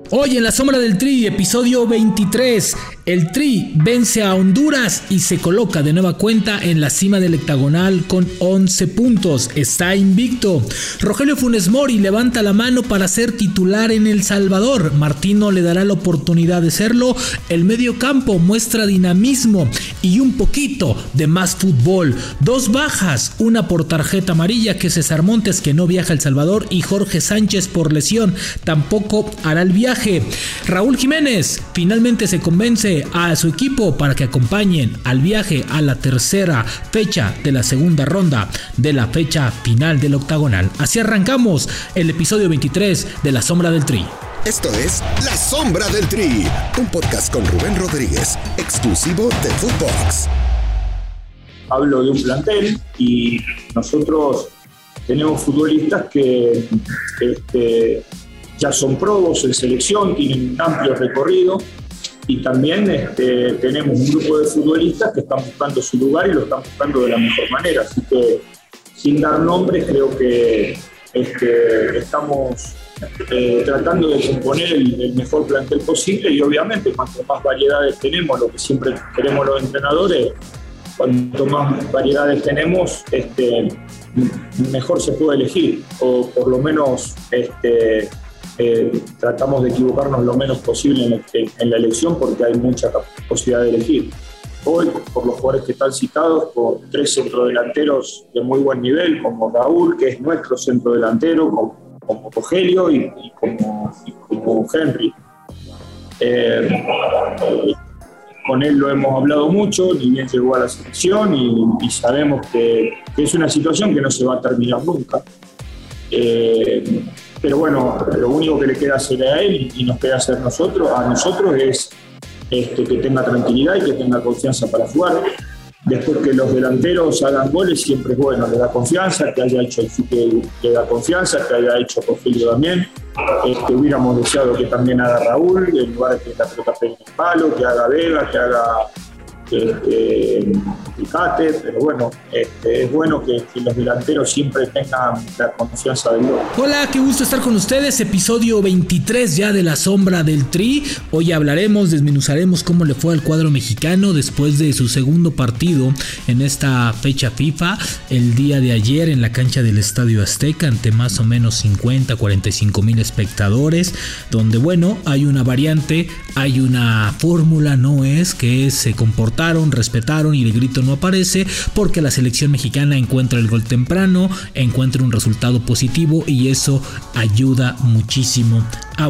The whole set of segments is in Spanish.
Hoy en La Sombra del Tri, episodio 23, el Tri vence a Honduras y se coloca de nueva cuenta en la cima del hectagonal con 11 puntos, está invicto. Rogelio Funes Mori levanta la mano para ser titular en El Salvador, Martino le dará la oportunidad de serlo, el medio campo muestra dinamismo y un poquito de más fútbol. 2 bajas, una por tarjeta amarilla, que es César Montes, que no viaja a El Salvador, y Jorge Sánchez por lesión, tampoco hará el viaje. Raúl Jiménez finalmente se convence a su equipo para que acompañen al viaje a la tercera fecha de la segunda ronda de la fecha final del octagonal. Así arrancamos el episodio 23 de La Sombra del Tri. Esto es La Sombra del Tri, un podcast con Rubén Rodríguez, exclusivo de Footbox. Hablo de un plantel y nosotros tenemos futbolistas que ya son probos en selección, tienen un amplio recorrido, y también tenemos un grupo de futbolistas que están buscando su lugar y lo están buscando de la mejor manera. Así que, sin dar nombres, creo que estamos tratando de componer el mejor plantel posible, y obviamente cuanto más variedades tenemos, lo que siempre queremos los entrenadores, cuanto más variedades tenemos, mejor se puede elegir, o por lo menos tratamos de equivocarnos lo menos posible en la elección, porque hay mucha posibilidad de elegir. Hoy, por los jugadores que están citados, con 3 centrodelanteros de muy buen nivel, como Raúl, que es nuestro centrodelantero, como Rogelio y como Henry. Con él lo hemos hablado mucho, ni bien llegó a la selección, y sabemos que es una situación que no se va a terminar nunca. Pero bueno, lo único que le queda hacer a él y nos queda hacer a nosotros es que tenga tranquilidad y que tenga confianza para jugar. Después que los delanteros hagan goles siempre es bueno, le da confianza, que haya hecho el Fique le da confianza, que haya hecho Rogelio también. Hubiéramos deseado que también haga Raúl, en lugar de que la pelota pegue en el palo, que haga Vega, que haga Picate, pero bueno, es bueno que los delanteros siempre tengan la confianza del gol. Hola, qué gusto estar con ustedes, episodio 23 ya de La Sombra del Tri. Hoy desmenuzaremos cómo le fue al cuadro mexicano después de su segundo partido en esta fecha FIFA, el día de ayer en la cancha del Estadio Azteca, ante más o menos 50-45 mil espectadores, donde bueno, hay una variante, hay una fórmula, se comportaron, respetaron y el grito no aparece, porque la selección mexicana encuentra el gol temprano, encuentra un resultado positivo, y eso ayuda muchísimo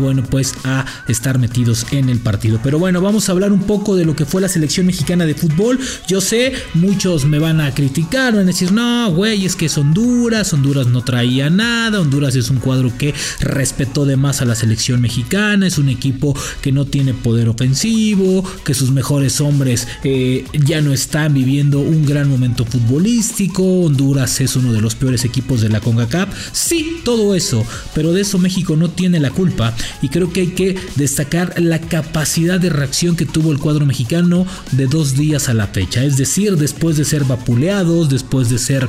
a estar metidos en el partido. Pero bueno, vamos a hablar un poco de lo que fue la selección mexicana de fútbol. Yo sé, muchos me van a criticar, van a decir, no, güey, es que es Honduras no traía nada, Honduras es un cuadro que respetó de más a la selección mexicana, es un equipo que no tiene poder ofensivo, que sus mejores hombres ya no están viviendo un gran momento futbolístico, Honduras es uno de los peores equipos de la CONCACAF. Sí, todo eso, pero de eso México no tiene la culpa. Y creo que hay que destacar la capacidad de reacción que tuvo el cuadro mexicano de 2 días a la fecha. Es decir, después de ser vapuleados, después de ser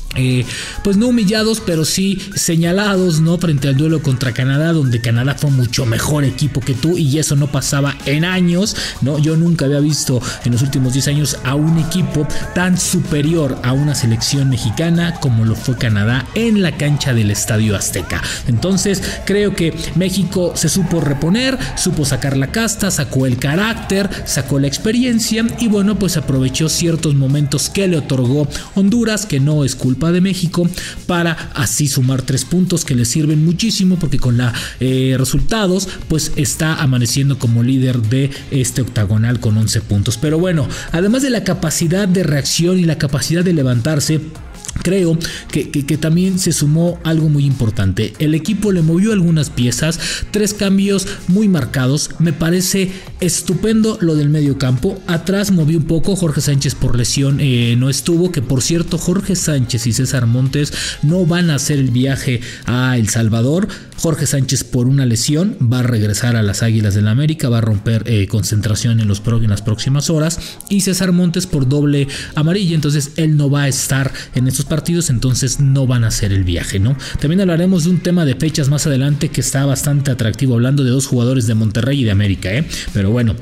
pues no humillados, pero sí señalados, frente al duelo contra Canadá, donde Canadá fue mucho mejor equipo que tú, y eso no pasaba en años, yo nunca había visto en los últimos 10 años a un equipo tan superior a una selección mexicana como lo fue Canadá en la cancha del Estadio Azteca. Entonces creo que México se supo reponer, supo sacar la casta, sacó el carácter, sacó la experiencia, y bueno, pues aprovechó ciertos momentos que le otorgó Honduras, que no es culpa de México, para así sumar 3 puntos que le sirven muchísimo, porque con la resultados pues está amaneciendo como líder de este octagonal con 11 puntos. Pero bueno, además de la capacidad de reacción y la capacidad de levantarse, creo que también se sumó algo muy importante. El equipo le movió algunas piezas, 3 cambios muy marcados. Me parece estupendo lo del medio campo. Atrás movió un poco, Jorge Sánchez por lesión no estuvo, que por cierto Jorge Sánchez y César Montes no van a hacer el viaje a El Salvador. Jorge Sánchez por una lesión va a regresar a las Águilas del América, va a romper concentración en las próximas horas, y César Montes por doble amarilla, entonces él no va a estar en estos partidos, entonces no van a hacer el viaje, ¿no? También hablaremos de un tema de fechas más adelante que está bastante atractivo, hablando de dos jugadores de Monterrey y de América, pero bueno.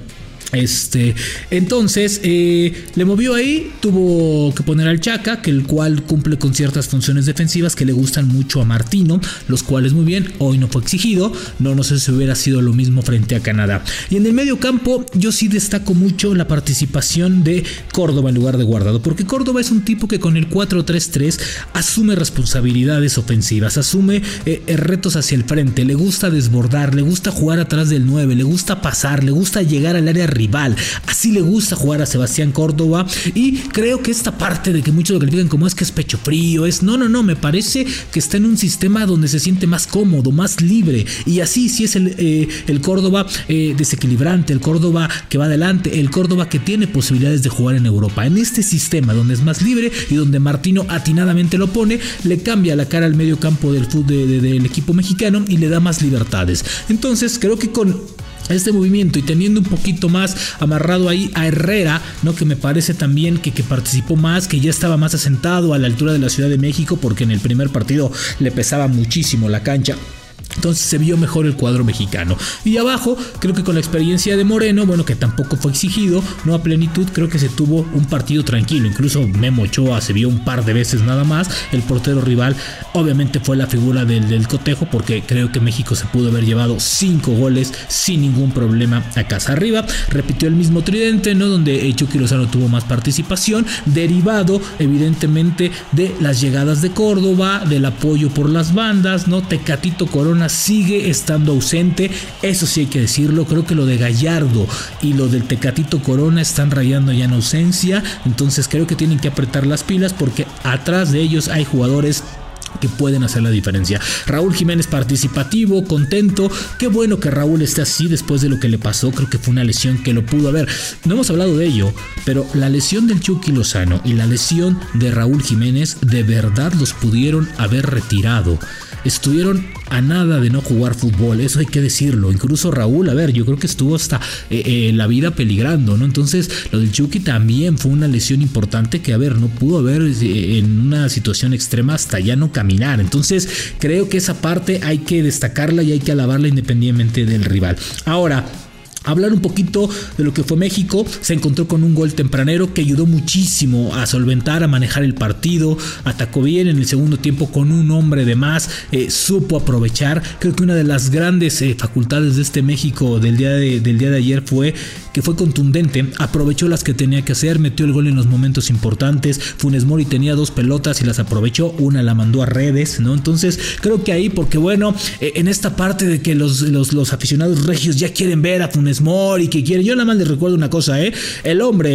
Entonces le movió ahí, tuvo que poner al Chaca, que el cual cumple con ciertas funciones defensivas que le gustan mucho a Martino, los cuales muy bien, hoy no fue exigido, no sé si hubiera sido lo mismo frente a Canadá. Y en el medio campo yo sí destaco mucho la participación de Córdoba en lugar de Guardado, porque Córdoba es un tipo que con el 4-3-3 asume responsabilidades ofensivas, asume retos hacia el frente, le gusta desbordar, le gusta jugar atrás del 9, le gusta pasar, le gusta llegar al área rival, así le gusta jugar a Sebastián Córdoba, y creo que esta parte de que muchos lo califican como es que es pecho frío, no, me parece que está en un sistema donde se siente más cómodo, más libre, y así sí es el Córdoba desequilibrante, el Córdoba que va adelante, el Córdoba que tiene posibilidades de jugar en Europa. En este sistema donde es más libre y donde Martino atinadamente lo pone, le cambia la cara al medio campo del fútbol del equipo mexicano y le da más libertades. Entonces creo que con este movimiento y teniendo un poquito más amarrado ahí a Herrera, ¿no? Que me parece también que participó más, que ya estaba más asentado a la altura de la Ciudad de México, porque en el primer partido le pesaba muchísimo la cancha. Entonces se vio mejor el cuadro mexicano. Y abajo, creo que con la experiencia de Moreno, bueno, que tampoco fue exigido, no a plenitud, creo que se tuvo un partido tranquilo. Incluso Memo Ochoa se vio un par de veces nada más. El portero rival obviamente fue la figura del cotejo, porque creo que México se pudo haber llevado 5 goles sin ningún problema a casa. Arriba repitió el mismo tridente, ¿no? Donde Chucky Lozano tuvo más participación, derivado evidentemente de las llegadas de Córdoba, del apoyo por las bandas, ¿no? Tecatito Corona sigue estando ausente, eso sí hay que decirlo. Creo que lo de Gallardo y lo del Tecatito Corona están rayando ya en ausencia, entonces creo que tienen que apretar las pilas, porque atrás de ellos hay jugadores que pueden hacer la diferencia. Raúl Jiménez participativo, contento, qué bueno que Raúl esté así después de lo que le pasó. Creo que fue una lesión que lo pudo haber, no hemos hablado de ello, pero la lesión del Chucky Lozano y la lesión de Raúl Jiménez de verdad los pudieron haber retirado. Estuvieron a nada de no jugar fútbol, eso hay que decirlo. Incluso Raúl, yo creo que estuvo hasta la vida peligrando, ¿no? Entonces lo del Chucky también fue una lesión importante que, no pudo haber en una situación extrema hasta ya no caminar. Entonces creo que esa parte hay que destacarla y hay que alabarla independientemente del rival. Ahora, hablar un poquito de lo que fue México. Se encontró con un gol tempranero que ayudó muchísimo a solventar, a manejar el partido. Atacó bien en el segundo tiempo con un hombre de más, supo aprovechar. Creo que una de las grandes facultades de este México del día de ayer fue que fue contundente, aprovechó las que tenía que hacer, metió el gol en los momentos importantes. Funes Mori tenía 2 pelotas y las aprovechó, una la mandó a redes, ¿no? Entonces creo que ahí, porque en esta parte de que los aficionados regios ya quieren ver a Funes Mori, que quieren, yo nada más les recuerdo una cosa, el hombre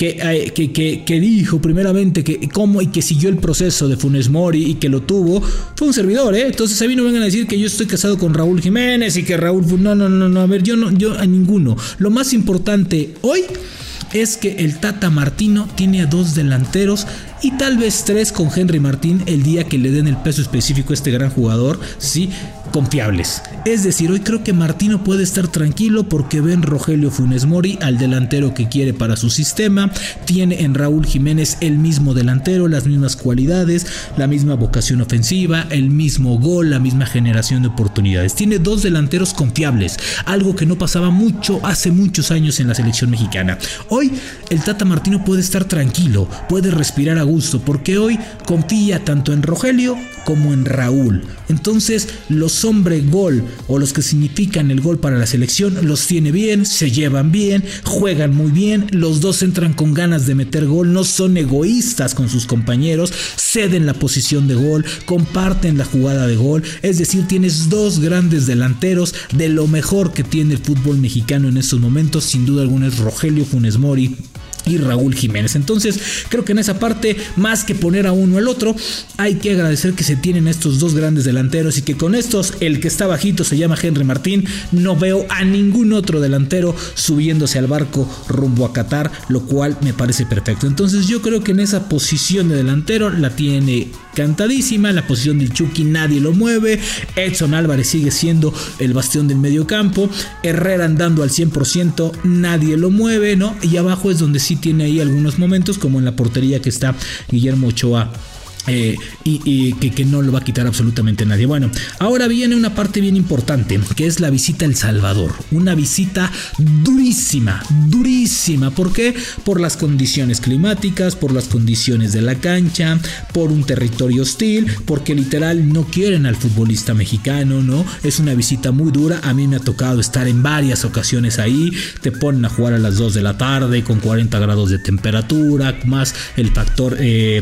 que dijo primeramente que cómo y que siguió el proceso de Funes Mori y que lo tuvo, fue un servidor, entonces a mí no vengan a decir que yo estoy casado con Raúl Jiménez y que Raúl, no, a ver, yo a ninguno. Lo más importante hoy es que el Tata Martino tiene a 2 delanteros y tal vez 3 con Henry Martín el día que le den el peso específico a este gran jugador, sí, confiables. Es decir, hoy creo que Martino puede estar tranquilo porque ve en Rogelio Funes Mori al delantero que quiere para su sistema, tiene en Raúl Jiménez el mismo delantero, las mismas cualidades, la misma vocación ofensiva, el mismo gol, la misma generación de oportunidades. Tiene 2 delanteros confiables, algo que no pasaba hace muchos años en la selección mexicana. Hoy el Tata Martino puede estar tranquilo, puede respirar a gusto, porque hoy confía tanto en Rogelio como en Raúl. Entonces los hombre gol o los que significan el gol para la selección los tiene bien, se llevan bien, juegan muy bien, los dos entran con ganas de meter gol, no son egoístas con sus compañeros, ceden la posición de gol, comparten la jugada de gol. Es decir, tienes 2 grandes delanteros de lo mejor que tiene el fútbol mexicano en estos momentos. Sin duda alguna es Rogelio Funes Mori y Raúl Jiménez. Entonces creo que en esa parte, más que poner a uno al otro, hay que agradecer que se tienen estos 2 grandes delanteros y que con estos, el que está bajito se llama Henry Martín. No veo a ningún otro delantero subiéndose al barco rumbo a Qatar, lo cual me parece perfecto. Entonces yo creo que en esa posición de delantero la tiene cantadísima. La posición del Chucky nadie lo mueve. Edson Álvarez sigue siendo el bastión del medio campo. Herrera andando al 100%, nadie lo mueve, ¿no? Y abajo es donde sí tiene ahí algunos momentos, como en la portería que está Guillermo Ochoa. Y que no lo va a quitar absolutamente nadie. Bueno, ahora viene una parte bien importante, que es la visita a El Salvador. Una visita durísima. ¿Por qué? Por las condiciones climáticas, por las condiciones de la cancha, por un territorio hostil, porque literal no quieren al futbolista mexicano, ¿no? Es una visita muy dura. A mí me ha tocado estar en varias ocasiones ahí. Te ponen a jugar a las 2 de la tarde con 40 grados de temperatura, más el factor de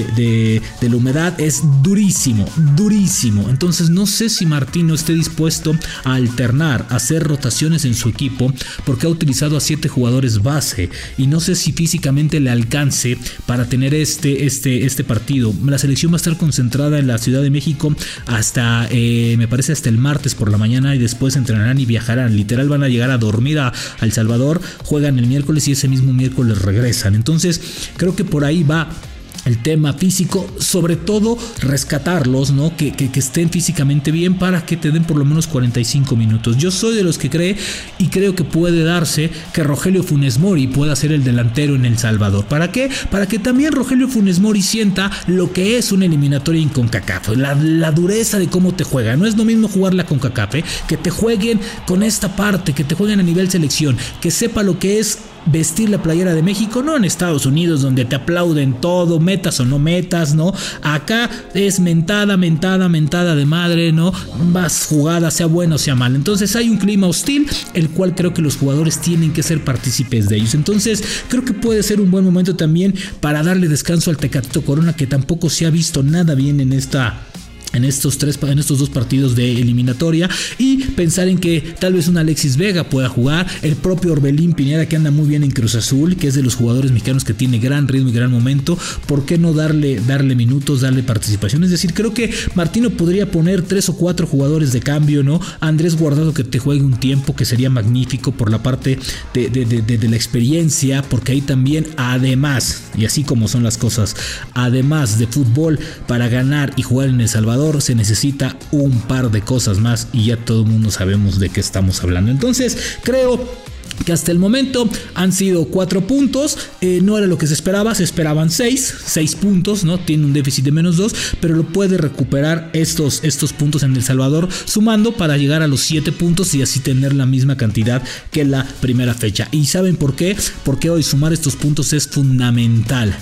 la humedad. Es durísimo. Entonces no sé si Martino esté dispuesto a alternar, a hacer rotaciones en su equipo, porque ha utilizado a 7 jugadores base y no sé si físicamente le alcance para tener este partido. La selección va a estar concentrada en la Ciudad de México hasta me parece hasta el martes por la mañana, y después entrenarán y viajarán. Literal van a llegar a dormir a El Salvador, juegan el miércoles y ese mismo miércoles regresan. Entonces creo que por ahí va el tema físico, sobre todo rescatarlos, ¿no? Que estén físicamente bien para que te den por lo menos 45 minutos. Yo soy de los que creo que puede darse que Rogelio Funes Mori pueda ser el delantero en El Salvador. ¿Para qué? Para que también Rogelio Funes Mori sienta lo que es una eliminatoria en CONCACAF, la dureza de cómo te juega. No es lo mismo jugar la CONCACAF, que te jueguen con esta parte, que te jueguen a nivel selección, que sepa lo que es vestir la playera de México, no en Estados Unidos donde te aplauden todo, metas o no metas, ¿no? Acá es mentada de madre, ¿no? Vas jugada, sea buena o sea mala. Entonces hay un clima hostil, el cual creo que los jugadores tienen que ser partícipes de ellos. Entonces creo que puede ser un buen momento también para darle descanso al Tecatito Corona, que tampoco se ha visto nada bien en estos 2 partidos de eliminatoria, y pensar en que tal vez un Alexis Vega pueda jugar, el propio Orbelín Pineda, que anda muy bien en Cruz Azul, que es de los jugadores mexicanos que tiene gran ritmo y gran momento. ¿Por qué no darle minutos, darle participación? Es decir, creo que Martino podría poner 3 o 4 jugadores de cambio, ¿no? Andrés Guardado que te juegue un tiempo, que sería magnífico por la parte de la experiencia, porque ahí también, además, y así como son las cosas, además de fútbol para ganar y jugar en El Salvador, se necesita un par de cosas más, y ya todo el mundo sabemos de qué estamos hablando. Entonces creo que hasta el momento han sido 4 puntos, no era lo que se esperaban 6 puntos, ¿no? Tiene un déficit de -2, pero lo puede recuperar estos puntos en El Salvador, sumando para llegar a los 7 puntos y así tener la misma cantidad que la primera fecha. ¿Y saben por qué? Porque hoy sumar estos puntos es fundamental,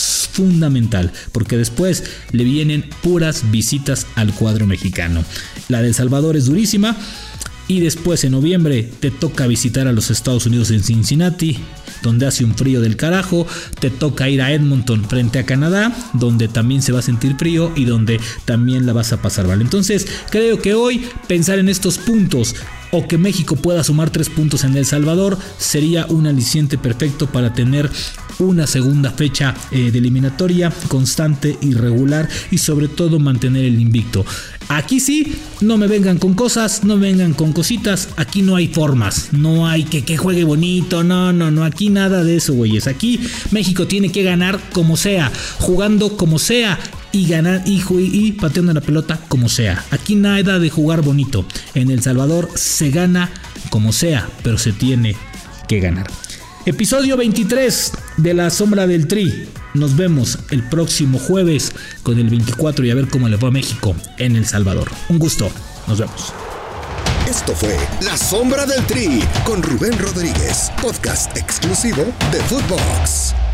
porque después le vienen puras visitas al cuadro mexicano. La de El Salvador es durísima, y después en noviembre te toca visitar a los Estados Unidos en Cincinnati, donde hace un frío del carajo. Te toca ir a Edmonton frente a Canadá, donde también se va a sentir frío y donde también la vas a pasar mal. Entonces creo que hoy pensar en estos puntos, o que México pueda sumar 3 puntos en El Salvador, sería un aliciente perfecto para tener una segunda fecha de eliminatoria constante y regular, y sobre todo mantener el invicto. Aquí sí, no me vengan con cosas, no me vengan con cositas. Aquí no hay formas, no hay que juegue bonito, no, aquí nada de eso, güeyes. Aquí México tiene que ganar como sea, jugando como sea, y ganar y pateando la pelota como sea. Aquí nada de jugar bonito. En El Salvador se gana como sea, pero se tiene que ganar. Episodio 23 de La Sombra del Tri. Nos vemos el próximo jueves con el 24 y a ver cómo le va a México en El Salvador. Un gusto, nos vemos. Esto fue La Sombra del Tri con Rubén Rodríguez, podcast exclusivo de Footbox.